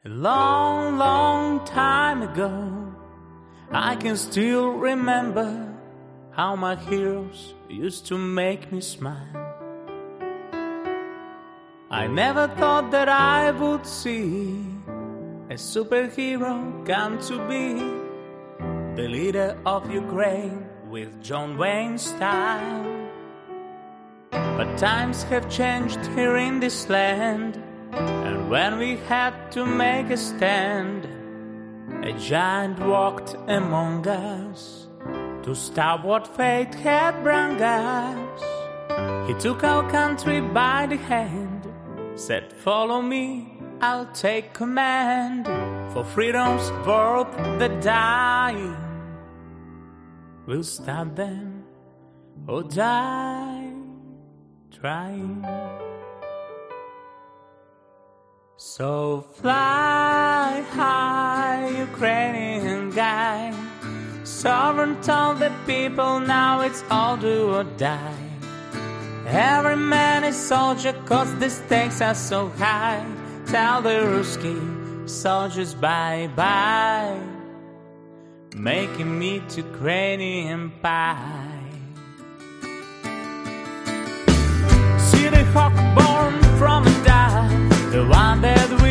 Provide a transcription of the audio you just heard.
A long, long time ago, I can still remember how my heroes used to make me smile. I never thought that I would see a superhero come to be the leader of Ukraine with John Wayne style. But times have changed here in this land, and when we had to make a stand, a giant walked among us to stop what fate had brought us. He took our country by the hand, said, "Follow me, I'll take command. For freedom's worth the dying, we'll stop them or die trying." So fly high, Ukrainian guy. Sovereign told the people now it's all do or die. Every man is soldier cause the stakes are so high. Tell the Ruski soldiers bye-bye, making meat Ukrainian pie. See the hawk born from a dove, the one that